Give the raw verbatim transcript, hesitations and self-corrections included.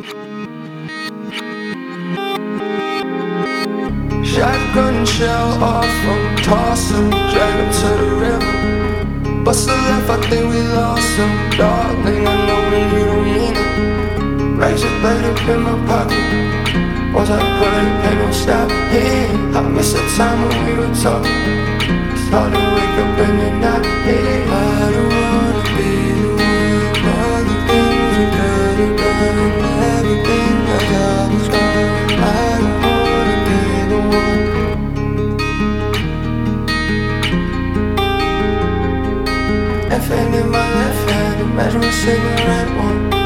Shotgun shell off from tossing, drag him to the river. Bust a left, I think we lost him. Darling, I know when you don't mean it. Razor blade up in my pocket. Once I put it, ain't no stopping. I miss the time when we were talking. It's hard to wake up and you're not here. I don't wanna be the one. All the things we could've done, everything I got was gone. I don't wanna be the one. F N in my left hand, imagine a cigarette one.